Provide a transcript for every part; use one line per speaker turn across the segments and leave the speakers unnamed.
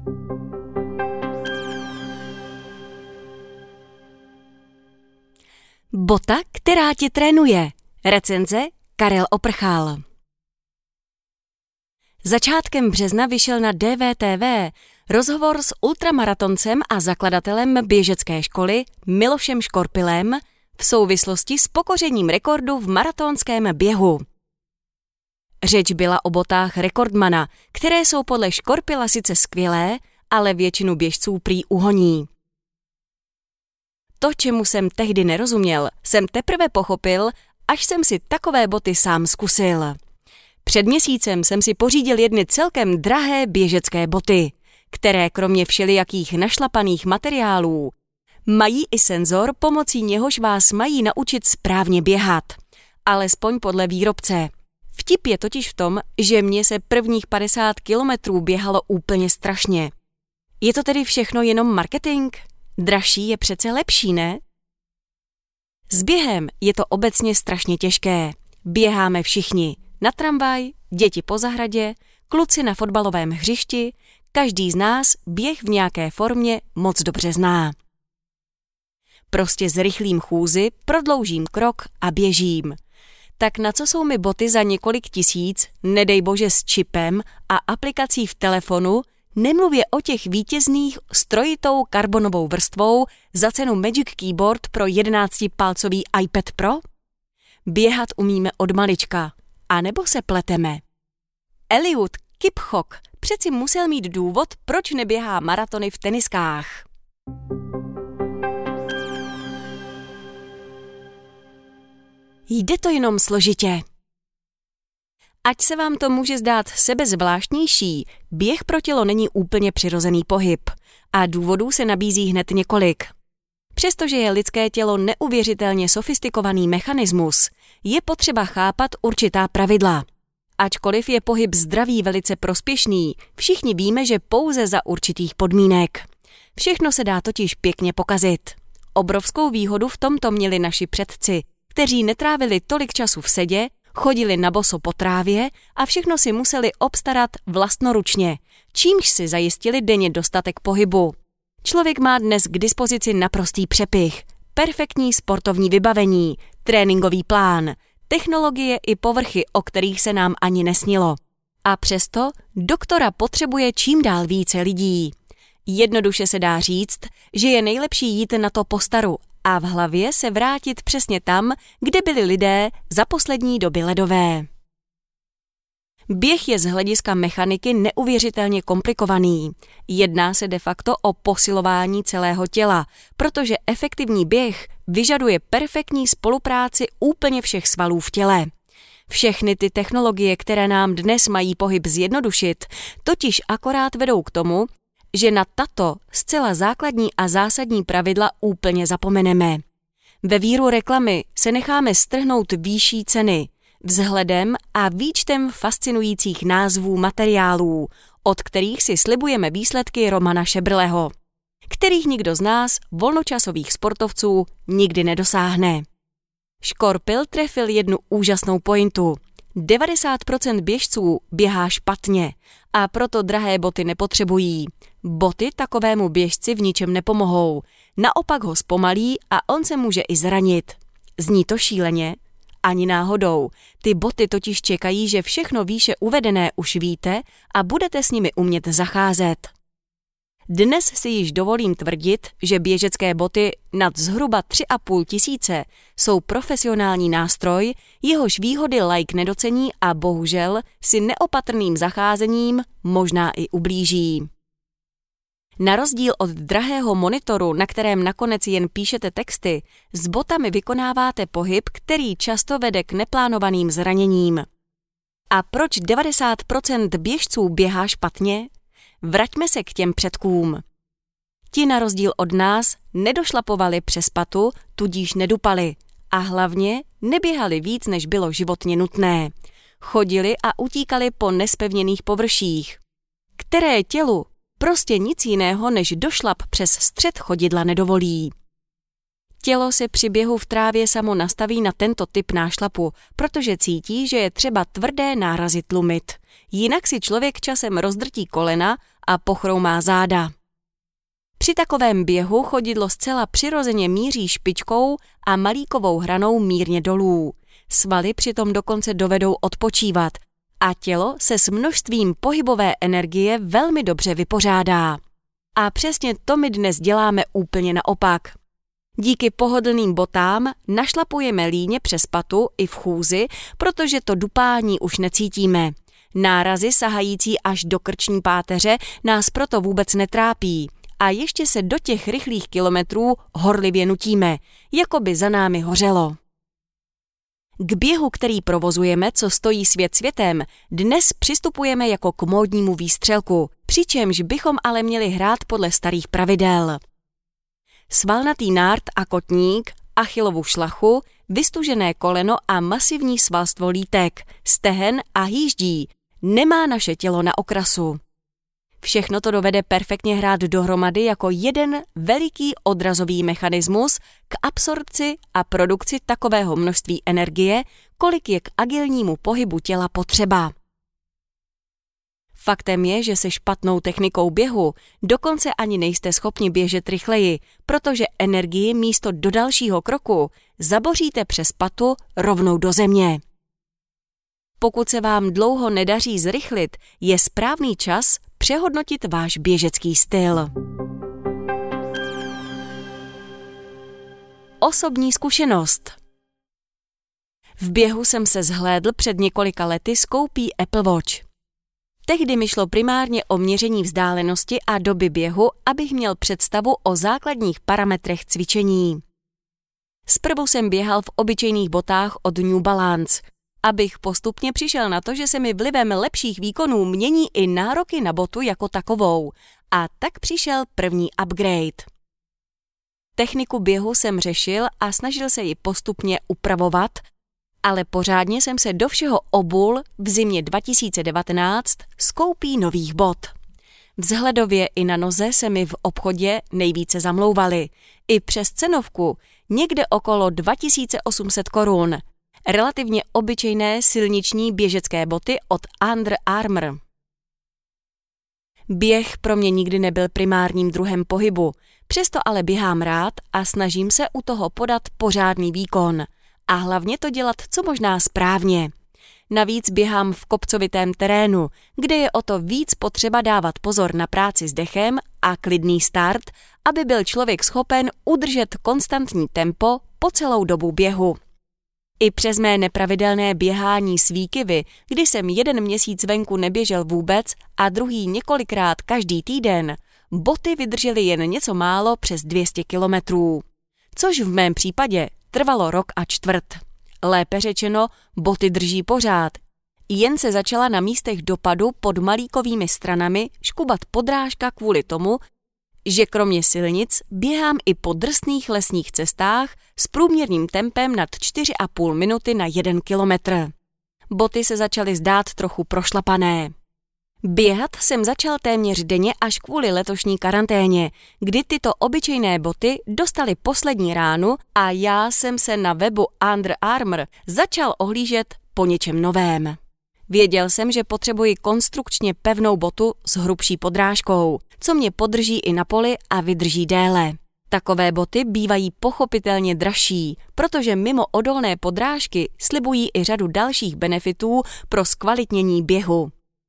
Bota, která tě trénuje. Recenze Karel Oprchal. Začátkem března vyšel na DVTV rozhovor s ultramaratoncem a zakladatelem běžecké školy Milošem Škorpilem v souvislosti s pokořením rekordu v maratonském běhu. Řeč byla o botách rekordmana, které jsou podle Škorpila sice skvělé, ale většinu běžců prý uhoní. To, čemu jsem tehdy nerozuměl, jsem teprve pochopil, až jsem si takové boty sám zkusil. Před měsícem jsem si pořídil jedny celkem drahé běžecké boty, které kromě všelijakých našlapaných materiálů mají i senzor, pomocí něhož vás mají naučit správně běhat, alespoň podle výrobce. Vtip je totiž v tom, že mně se prvních 50 kilometrů běhalo úplně strašně. Je to tedy všechno jenom marketing? Dražší je přece lepší, ne? S během je to obecně strašně těžké. Běháme všichni. Na tramvaj, děti po zahradě, kluci na fotbalovém hřišti, každý z nás běh v nějaké formě moc dobře zná. Prostě s rychlým chůzi prodloužím krok a běžím. Tak na co jsou mi boty za několik tisíc, nedej bože s čipem a aplikací v telefonu, nemluvě o těch vítězných s trojitou karbonovou vrstvou za cenu Magic Keyboard pro 11-palcový iPad Pro? Běhat umíme od malička, anebo se pleteme. Eliud Kipchoge přeci musel mít důvod, proč neběhá maratony v teniskách. Jde to jenom složitě. Ať se vám to může zdát sebezvláštnější, běh pro tělo není úplně přirozený pohyb a důvodů se nabízí hned několik. Přestože je lidské tělo neuvěřitelně sofistikovaný mechanismus, je potřeba chápat určitá pravidla. Ačkoliv je pohyb zdraví velice prospěšný, všichni víme, že pouze za určitých podmínek. Všechno se dá totiž pěkně pokazit. Obrovskou výhodu v tomto měli naši předci, kteří netrávili tolik času v sedě, chodili na boso po trávě a všechno si museli obstarat vlastnoručně, čímž si zajistili denně dostatek pohybu. Člověk má dnes k dispozici naprostý přepich, perfektní sportovní vybavení, tréninkový plán, technologie i povrchy, o kterých se nám ani nesnilo. A přesto doktora potřebuje čím dál více lidí. Jednoduše se dá říct, že je nejlepší jít na to postaru a v hlavě se vrátit přesně tam, kde byli lidé za poslední doby ledové. Běh je z hlediska mechaniky neuvěřitelně komplikovaný. Jedná se de facto o posilování celého těla, protože efektivní běh vyžaduje perfektní spolupráci úplně všech svalů v těle. Všechny ty technologie, které nám dnes mají pohyb zjednodušit, totiž akorát vedou k tomu, že na tato zcela základní a zásadní pravidla úplně zapomeneme. Ve víru reklamy se necháme strhnout výšší ceny, vzhledem a výčtem fascinujících názvů materiálů, od kterých si slibujeme výsledky Romana Šebrleho, kterých nikdo z nás, volnočasových sportovců, nikdy nedosáhne. Škorpil trefil jednu úžasnou pointu. 90% běžců běhá špatně a proto drahé boty nepotřebují. Boty takovému běžci v ničem nepomohou, naopak ho zpomalí a on se může i zranit. Zní to šíleně? Ani náhodou. Ty boty totiž čekají, že všechno výše uvedené už víte a budete s nimi umět zacházet. Dnes si již dovolím tvrdit, že běžecké boty nad zhruba 3,5 tisíce jsou profesionální nástroj, jehož výhody laik nedocení a bohužel si neopatrným zacházením možná i ublíží. Na rozdíl od drahého monitoru, na kterém nakonec jen píšete texty, s botami vykonáváte pohyb, který často vede k neplánovaným zraněním. A proč 90% běžců běhá špatně? Vraťme se k těm předkům. Ti na rozdíl od nás nedošlapovali přes patu, tudíž nedupali a hlavně neběhali víc, než bylo životně nutné. Chodili a utíkali po nespevněných površích, které tělu prostě nic jiného než došlap přes střed chodidla nedovolí. Tělo se při běhu v trávě samo nastaví na tento typ nášlapu, protože cítí, že je třeba tvrdé nárazy tlumit. Jinak si člověk časem rozdrtí kolena a pochroumá záda. Při takovém běhu chodidlo zcela přirozeně míří špičkou a malíkovou hranou mírně dolů. Svaly přitom dokonce dovedou odpočívat a tělo se s množstvím pohybové energie velmi dobře vypořádá. A přesně to my dnes děláme úplně naopak. Díky pohodlným botám našlapujeme líně přes patu i v chůzi, protože to dupání už necítíme. Nárazy sahající až do krční páteře nás proto vůbec netrápí. A ještě se do těch rychlých kilometrů horlivě nutíme, jako by za námi hořelo. K běhu, který provozujeme, co stojí svět světem, dnes přistupujeme jako k módnímu výstřelku, přičemž bychom ale měli hrát podle starých pravidel. Svalnatý nárt a kotník, Achillovu šlachu, vystužené koleno a masivní svalstvo lítek, stehen a hýždí nemá naše tělo na okrasu. Všechno to dovede perfektně hrát dohromady jako jeden veliký odrazový mechanismus k absorpci a produkci takového množství energie, kolik je k agilnímu pohybu těla potřeba. Faktem je, že se špatnou technikou běhu dokonce ani nejste schopni běžet rychleji, protože energii místo do dalšího kroku zaboříte přes patu rovnou do země. Pokud se vám dlouho nedaří zrychlit, je správný čas přehodnotit váš běžecký styl. Osobní zkušenost. V běhu jsem se zhlédl před několika lety s koupí Apple Watch. Tehdy mi šlo primárně o měření vzdálenosti a doby běhu, abych měl představu o základních parametrech cvičení. Zprvu jsem běhal v obyčejných botách od New Balance, abych postupně přišel na to, že se mi vlivem lepších výkonů mění i nároky na botu jako takovou. A tak přišel první upgrade. Techniku běhu jsem řešil a snažil se ji postupně upravovat, ale pořádně jsem se do všeho obul v zimě 2019 s koupí nových bot. Vzhledově i na noze se mi v obchodě nejvíce zamlouvaly. I přes cenovku, někde okolo 2800 korun. Relativně obyčejné silniční běžecké boty od Under Armour. Běh pro mě nikdy nebyl primárním druhem pohybu, přesto ale běhám rád a snažím se u toho podat pořádný výkon. A hlavně to dělat co možná správně. Navíc běhám v kopcovitém terénu, kde je o to víc potřeba dávat pozor na práci s dechem a klidný start, aby byl člověk schopen udržet konstantní tempo po celou dobu běhu. I přes mé nepravidelné běhání s výkyvy, kdy jsem 1 měsíc venku neběžel vůbec a druhý několikrát každý týden, boty vydržely jen něco málo přes 200 kilometrů. Což v mém případě trvalo 1,25 roku. Lépe řečeno, boty drží pořád. Jen se začala na místech dopadu pod malíkovými stranami škubat podrážka kvůli tomu, že kromě silnic běhám i po drsných lesních cestách s průměrným tempem nad 4,5 minuty na 1 kilometr. Boty se začaly zdát trochu prošlapané. Běhat jsem začal téměř denně až kvůli letošní karanténě, kdy tyto obyčejné boty dostaly poslední ránu a já jsem se na webu Under Armour začal ohlížet po něčem novém. Věděl jsem, že potřebuji konstrukčně pevnou botu s hrubší podrážkou, co mě podrží i na poli a vydrží déle. Takové boty bývají pochopitelně dražší, protože mimo odolné podrážky slibují i řadu dalších benefitů pro zkvalitnění běhu.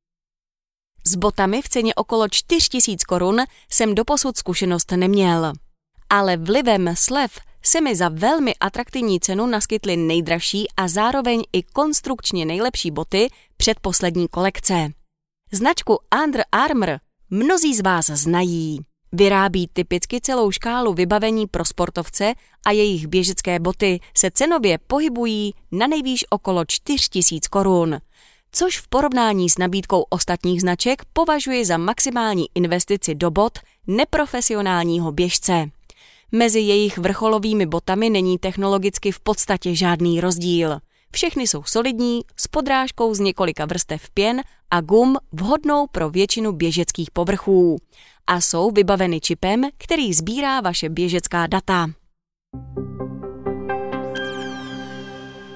S botami v ceně okolo 4000 korun jsem doposud zkušenost neměl. Ale vlivem slev se mi za velmi atraktivní cenu naskytly nejdražší a zároveň i konstrukčně nejlepší boty předposlední kolekce. Značku Under Armour mnozí z vás znají. Vyrábí typicky celou škálu vybavení pro sportovce a jejich běžecké boty se cenově pohybují na nejvýš okolo 4000 korun. Což v porovnání s nabídkou ostatních značek považuji za maximální investici do bot neprofesionálního běžce. Mezi jejich vrcholovými botami není technologicky v podstatě žádný rozdíl. Všechny jsou solidní, s podrážkou z několika vrstev pěn a gum vhodnou pro většinu běžeckých povrchů. A jsou vybaveny čipem, který sbírá vaše běžecká data.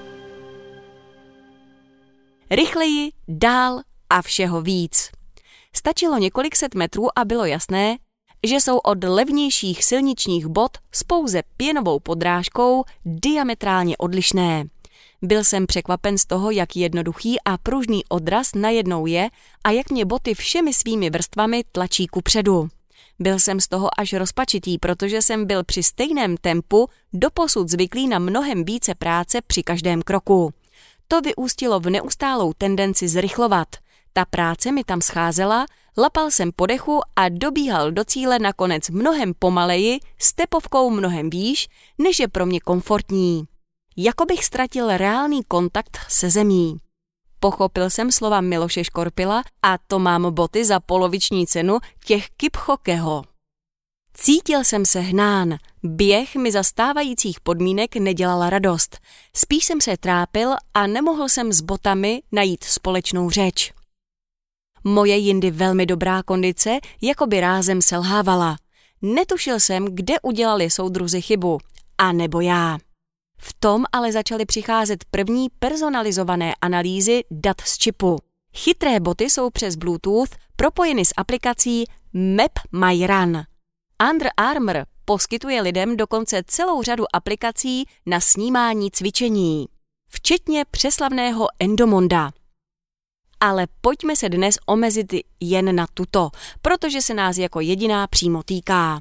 Rychleji, dál a všeho víc. Stačilo několik set metrů a bylo jasné, že jsou od levnějších silničních bot s pouze pěnovou podrážkou diametrálně odlišné. Byl jsem překvapen z toho, jak jednoduchý a pružný odraz najednou je a jak mě boty všemi svými vrstvami tlačí kupředu. Byl jsem z toho až rozpačitý, protože jsem byl při stejném tempu doposud zvyklý na mnohem více práce při každém kroku. To vyústilo v neustálou tendenci zrychlovat. Ta práce mi tam scházela, lapal jsem po dechu a dobíhal do cíle nakonec mnohem pomaleji, stepovkou mnohem výš, než je pro mě komfortní. Jako bych ztratil reálný kontakt se zemí. Pochopil jsem slova Miloše Škorpila a to mám boty za poloviční cenu těch Kipchogeho. Cítil jsem se hnán, běh mi za stávajících podmínek nedělala radost. Spíš jsem se trápil a nemohl jsem s botami najít společnou řeč. Moje jindy velmi dobrá kondice jakoby rázem selhávala. Netušil jsem, kde udělali soudruzi chybu, a nebo já. V tom ale začaly přicházet první personalizované analýzy dat z čipu. Chytré boty jsou přes Bluetooth propojeny s aplikací Map My Run. Under Armour poskytuje lidem dokonce celou řadu aplikací na snímání cvičení, včetně přeslavného Endomonda. Ale pojďme se dnes omezit jen na tuto, protože se nás jako jediná přímo týká.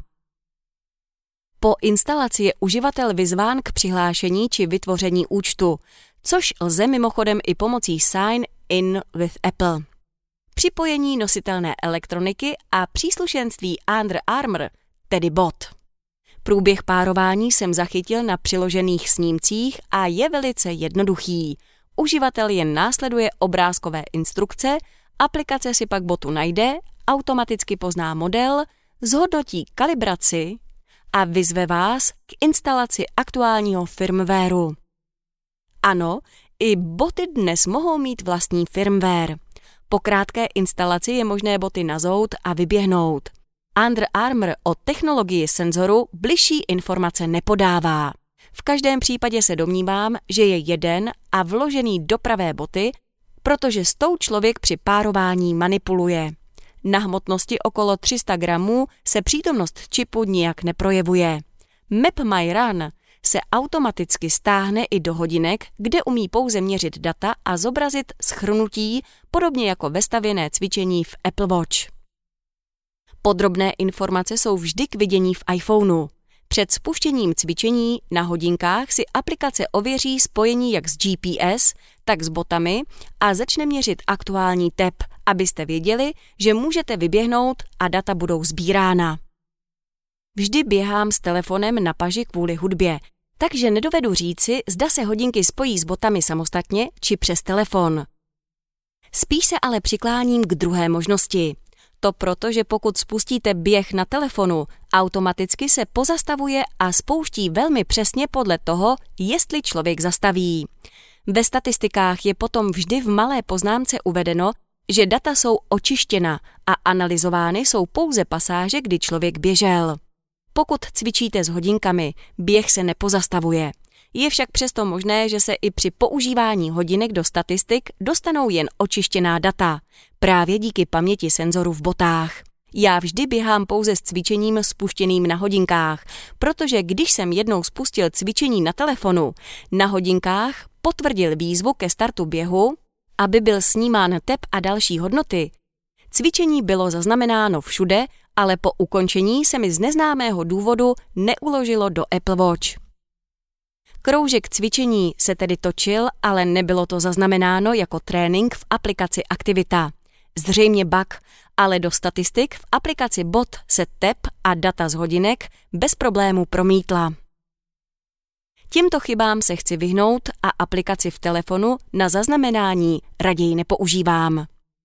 Po instalaci je uživatel vyzván k přihlášení či vytvoření účtu, což lze mimochodem i pomocí Sign in with Apple. Připojení nositelné elektroniky a příslušenství Under Armour, tedy bot. Průběh párování jsem zachytil na přiložených snímcích a je velice jednoduchý. Uživatel jen následuje obrázkové instrukce, aplikace si pak botu najde, automaticky pozná model, zhodnotí kalibraci a vyzve vás k instalaci aktuálního firmwareu. Ano, i boty dnes mohou mít vlastní firmware. Po krátké instalaci je možné boty nazout a vyběhnout. Under Armour o technologii senzoru bližší informace nepodává. V každém případě se domnívám, že je jeden a vložený do pravé boty, protože s tou člověk při párování manipuluje. Na hmotnosti okolo 300 gramů se přítomnost čipu nijak neprojevuje. Map My Run se automaticky stáhne i do hodinek, kde umí pouze měřit data a zobrazit shrnutí, podobně jako vestavěné cvičení v Apple Watch. Podrobné informace jsou vždy k vidění v iPhoneu. Před spuštěním cvičení na hodinkách si aplikace ověří spojení jak s GPS, tak s botami a začne měřit aktuální tep, abyste věděli, že můžete vyběhnout a data budou sbírána. Vždy běhám s telefonem na paži kvůli hudbě, takže nedovedu říci, zda se hodinky spojí s botami samostatně či přes telefon. Spíš se ale přikláním k druhé možnosti. To proto, že pokud spustíte běh na telefonu, automaticky se pozastavuje a spouští velmi přesně podle toho, jestli člověk zastaví. Ve statistikách je potom vždy v malé poznámce uvedeno, že data jsou očištěna a analyzovány jsou pouze pasáže, kdy člověk běžel. Pokud cvičíte s hodinkami, běh se nepozastavuje. Je však přesto možné, že se i při používání hodinek do statistik dostanou jen očištěná data, právě díky paměti senzorů v botách. Já vždy běhám pouze s cvičením spuštěným na hodinkách, protože když jsem jednou spustil cvičení na telefonu, na hodinkách potvrdil výzvu ke startu běhu, aby byl snímán tep a další hodnoty. Cvičení bylo zaznamenáno všude, ale po ukončení se mi z neznámého důvodu neuložilo do Apple Watch. Kroužek cvičení se tedy točil, ale nebylo to zaznamenáno jako trénink v aplikaci Aktivita. Zřejmě bug, ale do statistik v aplikaci Bot se tep a data z hodinek bez problému promítla. Těmto chybám se chci vyhnout a aplikaci v telefonu na zaznamenání raději nepoužívám.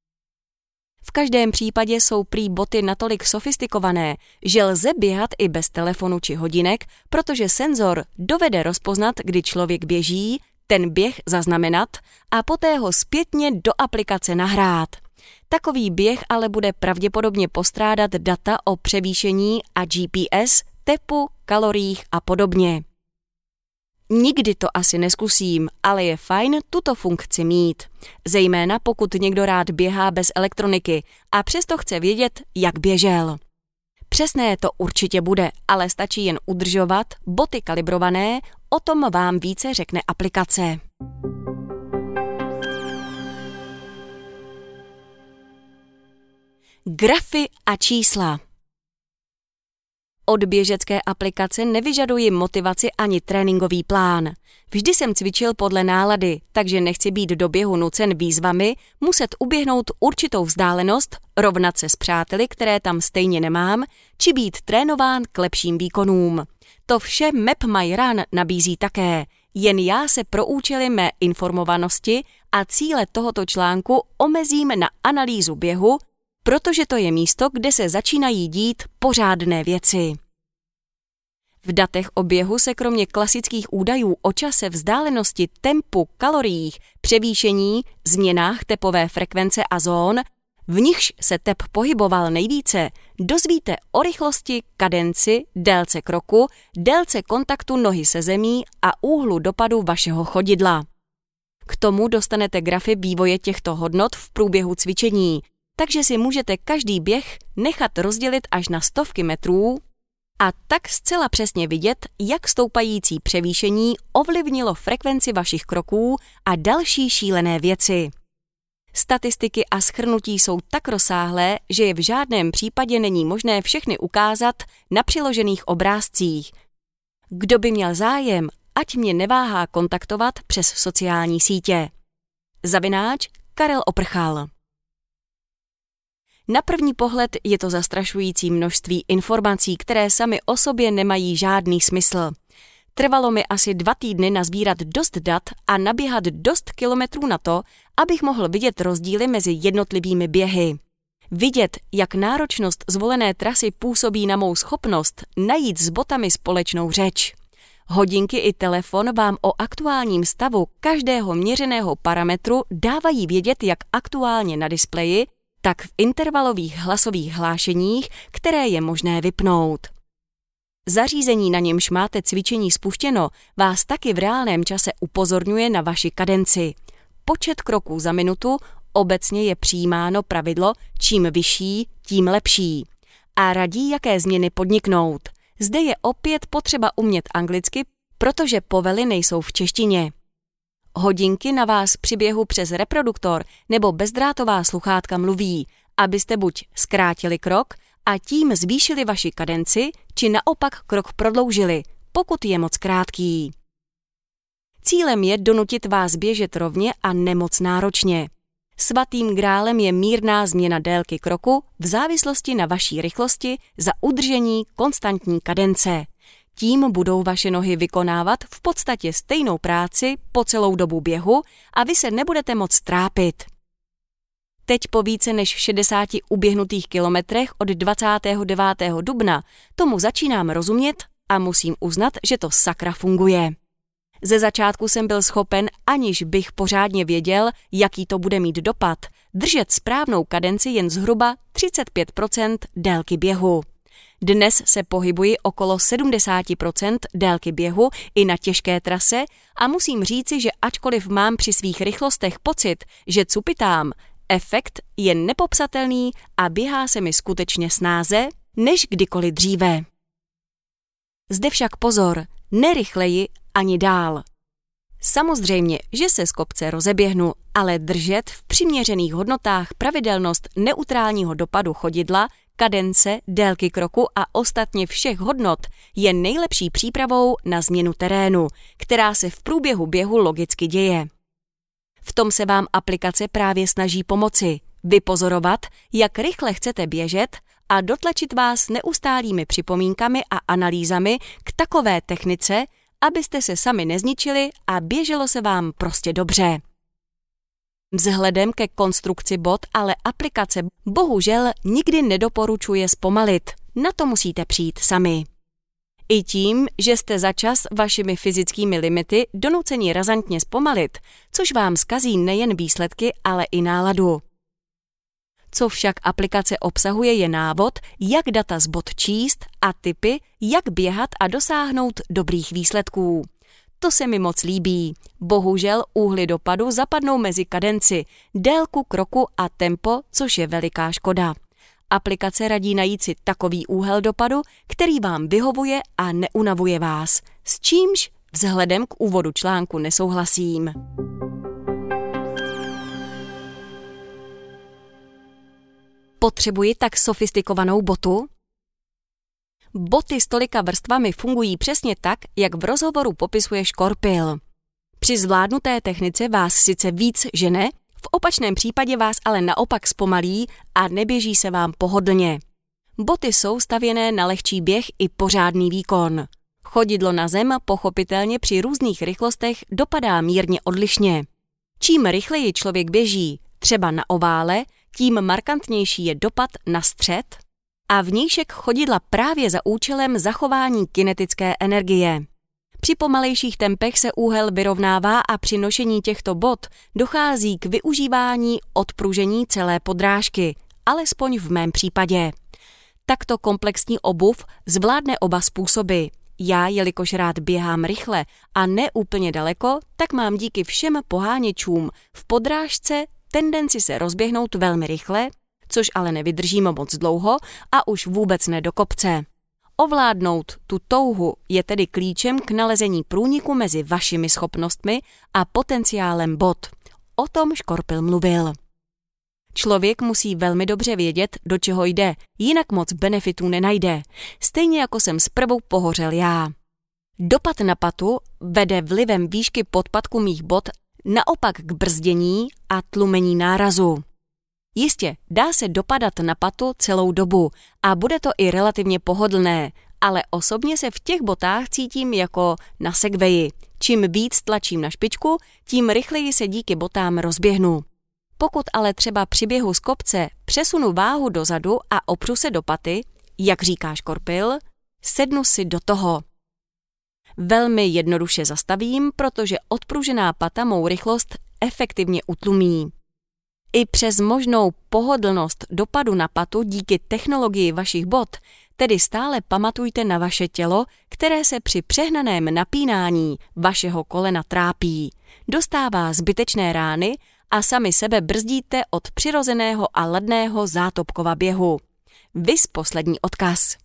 V každém případě jsou prý boty natolik sofistikované, že lze běhat i bez telefonu či hodinek, protože senzor dovede rozpoznat, kdy člověk běží, ten běh zaznamenat a poté ho zpětně do aplikace nahrát. Takový běh ale bude pravděpodobně postrádat data o převýšení a GPS, tepu, kaloriích a podobně. Nikdy to asi neskusím, ale je fajn tuto funkci mít. Zejména pokud někdo rád běhá bez elektroniky a přesto chce vědět, jak běžel. Přesné to určitě bude, ale stačí jen udržovat boty kalibrované, o tom vám více řekne aplikace. Grafy a čísla. Od běžecké aplikace nevyžaduji motivaci ani tréninkový plán. Vždy jsem cvičil podle nálady, takže nechci být do běhu nucen výzvami, muset uběhnout určitou vzdálenost, rovnat se s přáteli, které tam stejně nemám, či být trénován k lepším výkonům. To vše Map My Run nabízí také, jen já se pro účely mé informovanosti a cíle tohoto článku omezím na analýzu běhu, protože to je místo, kde se začínají dít pořádné věci. V datech o běhu se kromě klasických údajů o čase, vzdálenosti, tempu, kaloriích, převýšení, změnách tepové frekvence a zón, v nichž se tep pohyboval nejvíce, dozvíte o rychlosti, kadenci, délce kroku, délce kontaktu nohy se zemí a úhlu dopadu vašeho chodidla. K tomu dostanete grafy vývoje těchto hodnot v průběhu cvičení, takže si můžete každý běh nechat rozdělit až na stovky metrů a tak zcela přesně vidět, jak stoupající převýšení ovlivnilo frekvenci vašich kroků a další šílené věci. Statistiky a shrnutí jsou tak rozsáhlé, že je v žádném případě není možné všechny ukázat na přiložených obrázcích. Kdo by měl zájem, ať mě neváhá kontaktovat přes sociální sítě. @Karel Oprchal. Na první pohled je to zastrašující množství informací, které samy o sobě nemají žádný smysl. Trvalo mi asi 2 týdny nazbírat dost dat a naběhat dost kilometrů na to, abych mohl vidět rozdíly mezi jednotlivými běhy. Vidět, jak náročnost zvolené trasy působí na mou schopnost najít s botami společnou řeč. Hodinky i telefon vám o aktuálním stavu každého měřeného parametru dávají vědět jak aktuálně na displeji, tak v intervalových hlasových hlášeních, které je možné vypnout. Zařízení, na němž máte cvičení spuštěno, vás taky v reálném čase upozorňuje na vaši kadenci. Počet kroků za minutu, obecně je přijímáno pravidlo, čím vyšší, tím lepší. A radí, jaké změny podniknout. Zde je opět potřeba umět anglicky, protože povely nejsou v češtině. Hodinky na vás při běhu přes reproduktor nebo bezdrátová sluchátka mluví, abyste buď zkrátili krok a tím zvýšili vaši kadenci, či naopak krok prodloužili, pokud je moc krátký. Cílem je donutit vás běžet rovně a nemoc náročně. Svatým grálem je mírná změna délky kroku v závislosti na vaší rychlosti za udržení konstantní kadence. Tím budou vaše nohy vykonávat v podstatě stejnou práci po celou dobu běhu a vy se nebudete moc trápit. Teď po více než 60 uběhnutých kilometrech od 29. dubna tomu začínám rozumět a musím uznat, že to sakra funguje. Ze začátku jsem byl schopen, aniž bych pořádně věděl, jaký to bude mít dopad, držet správnou kadenci jen zhruba 35% délky běhu. Dnes se pohybuji okolo 70% délky běhu i na těžké trase a musím říci, že ačkoliv mám při svých rychlostech pocit, že cupitám, efekt je nepopsatelný a běhá se mi skutečně snáze, než kdykoliv dříve. Zde však pozor, nerychleji ani dál. Samozřejmě, že se z kopce rozeběhnu, ale držet v přiměřených hodnotách pravidelnost neutrálního dopadu chodidla, kadence, délky kroku a ostatně všech hodnot je nejlepší přípravou na změnu terénu, která se v průběhu běhu logicky děje. V tom se vám aplikace právě snaží pomoci, vypozorovat, jak rychle chcete běžet a dotlačit vás neustálými připomínkami a analýzami k takové technice, abyste se sami nezničili a běželo se vám prostě dobře. Vzhledem ke konstrukci bot ale aplikace bohužel nikdy nedoporučuje zpomalit, na to musíte přijít sami. I tím, že jste za čas vašimi fyzickými limity donuceni razantně zpomalit, což vám zkazí nejen výsledky, ale i náladu. Co však aplikace obsahuje, je návod, jak data z bot číst a tipy, jak běhat a dosáhnout dobrých výsledků. To se mi moc líbí. Bohužel úhly dopadu zapadnou mezi kadenci, délku kroku a tempo, což je veliká škoda. Aplikace radí najít si takový úhel dopadu, který vám vyhovuje a neunavuje vás, s čímž vzhledem k úvodu článku nesouhlasím. Potřebuji tak sofistikovanou botu? Boty s tolika vrstvami fungují přesně tak, jak v rozhovoru popisuje Škorpil. Při zvládnuté technice vás sice víc žene, v opačném případě vás ale naopak zpomalí a neběží se vám pohodlně. Boty jsou stavěné na lehčí běh i pořádný výkon. Chodidlo na zem pochopitelně při různých rychlostech dopadá mírně odlišně. Čím rychleji člověk běží, třeba na ovále, tím markantnější je dopad na střed a vnějšek chodidla právě za účelem zachování kinetické energie. Při pomalejších tempech se úhel vyrovnává a při nošení těchto bot dochází k využívání odpružení celé podrážky, alespoň v mém případě. Takto komplexní obuv zvládne oba způsoby. Já, jelikož rád běhám rychle a ne úplně daleko, tak mám díky všem poháněčům v podrážce tendenci se rozběhnout velmi rychle, což ale nevydržím moc dlouho a už vůbec ne do kopce. Ovládnout tu touhu je tedy klíčem k nalezení průniku mezi vašimi schopnostmi a potenciálem bot. O tom Škorpil mluvil. Člověk musí velmi dobře vědět, do čeho jde, jinak moc benefitů nenajde. Stejně jako jsem zprvu pohořel já. Dopad na patu vede vlivem výšky podpatku mých bot naopak k brzdění a tlumení nárazu. Jistě, dá se dopadat na patu celou dobu a bude to i relativně pohodlné, ale osobně se v těch botách cítím jako na segwayi. Čím víc tlačím na špičku, tím rychleji se díky botám rozběhnu. Pokud ale třeba při běhu z kopce přesunu váhu dozadu a opřu se do paty, jak říká Škorpil, sednu si do toho. Velmi jednoduše zastavím, protože odpružená pata mou rychlost efektivně utlumí. I přes možnou pohodlnost dopadu na patu díky technologii vašich bot, tedy stále pamatujte na vaše tělo, které se při přehnaném napínání vašeho kolena trápí, dostává zbytečné rány a sami sebe brzdíte od přirozeného a ladného zátopkova běhu. Viz poslední odkaz.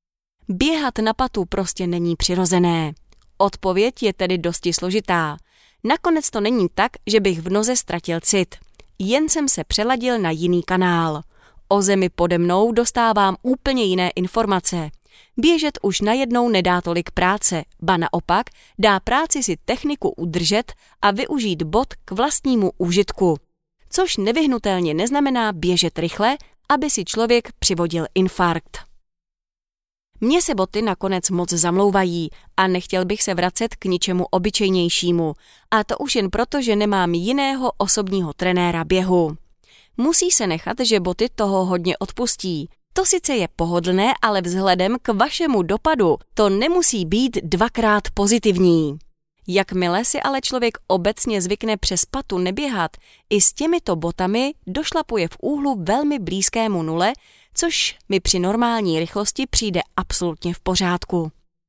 Běhat na patu prostě není přirozené. Odpověď je tedy dosti složitá. Nakonec to není tak, že bych v noze ztratil cit. Jen jsem se přeladil na jiný kanál. O zemi pode mnou dostávám úplně jiné informace. Běžet už najednou nedá tolik práce, ba naopak dá práci si techniku udržet a využít bot k vlastnímu užitku. Což nevyhnutelně neznamená běžet rychle, aby si člověk přivodil infarkt. Mně se boty nakonec moc zamlouvají a nechtěl bych se vracet k ničemu obyčejnějšímu, a to už jen proto, že nemám jiného osobního trenéra běhu. Musí se nechat, že boty toho hodně odpustí. To sice je pohodlné, ale vzhledem k vašemu dopadu to nemusí být dvakrát pozitivní. Jakmile si ale člověk obecně zvykne přes patu neběhat, i s těmito botami došlapuje v úhlu velmi blízkému nule, což mi při normální rychlosti přijde absolutně v pořádku.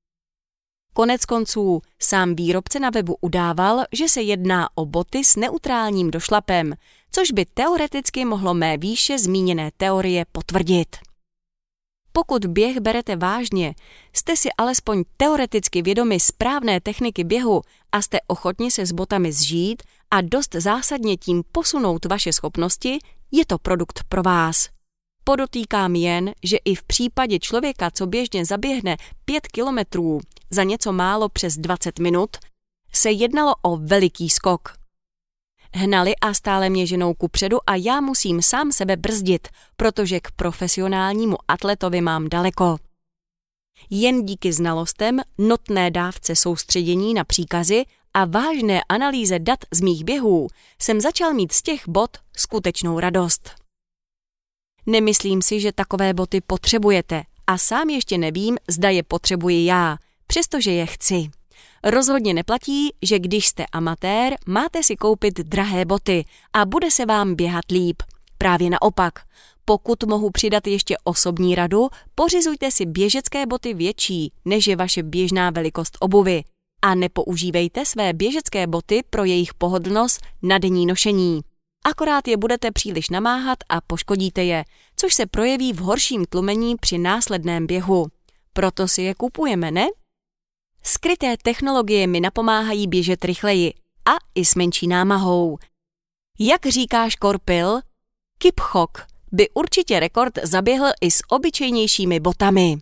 Koneckonců sám výrobce na webu udával, že se jedná o boty s neutrálním došlapem, což by teoreticky mohlo mé výše zmíněné teorie potvrdit. Pokud běh berete vážně, jste si alespoň teoreticky vědomi správné techniky běhu a jste ochotni se s botami zžít a dost zásadně tím posunout vaše schopnosti, je to produkt pro vás. Podotýkám jen, že i v případě člověka, co běžně zaběhne 5 kilometrů za něco málo přes 20 minut, se jednalo o veliký skok. Hnali a stále mě ženou kupředu a já musím sám sebe brzdit, protože k profesionálnímu atletovi mám daleko. Jen díky znalostem, notné dávce soustředění na příkazy a vážné analýze dat z mých běhů jsem začal mít z těch bot skutečnou radost. Nemyslím si, že takové boty potřebujete a sám ještě nevím, zda je potřebuji já, přestože je chci. Rozhodně neplatí, že když jste amatér, máte si koupit drahé boty a bude se vám běhat líp. Právě naopak. Pokud mohu přidat ještě osobní radu, pořizujte si běžecké boty větší, než je vaše běžná velikost obuvi. A nepoužívejte své běžecké boty pro jejich pohodlnost na denní nošení. Akorát je budete příliš namáhat a poškodíte je, což se projeví v horším tlumení při následném běhu. Proto si je kupujeme, ne? Skryté technologie mi napomáhají běžet rychleji a i s menší námahou. Jak říká Škorpil, Kipchoge by určitě rekord zaběhl i s obyčejnějšími botami.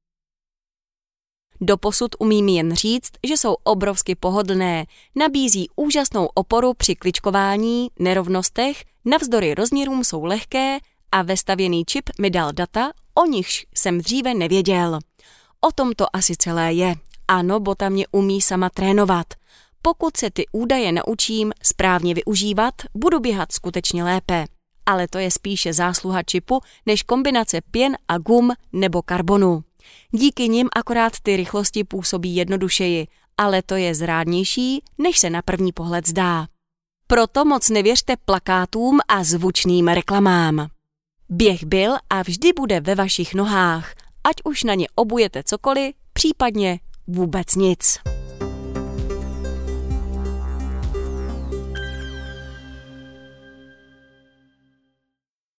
Doposud umím jen říct, že jsou obrovsky pohodlné, nabízí úžasnou oporu při kličkování, nerovnostech, navzdory rozměrům jsou lehké a vestavěný čip mi dal data, o nichž jsem dříve nevěděl. O tom to asi celé je. Ano, bota mě umí sama trénovat. Pokud se ty údaje naučím správně využívat, budu běhat skutečně lépe. Ale to je spíše zásluha čipu než kombinace pěn a gum nebo karbonu. Díky nim akorát ty rychlosti působí jednodušeji, ale to je zrádnější, než se na první pohled zdá. Proto moc nevěřte plakátům a zvučným reklamám. Běh byl a vždy bude ve vašich nohách, ať už na ně obujete cokoliv, případně vůbec nic.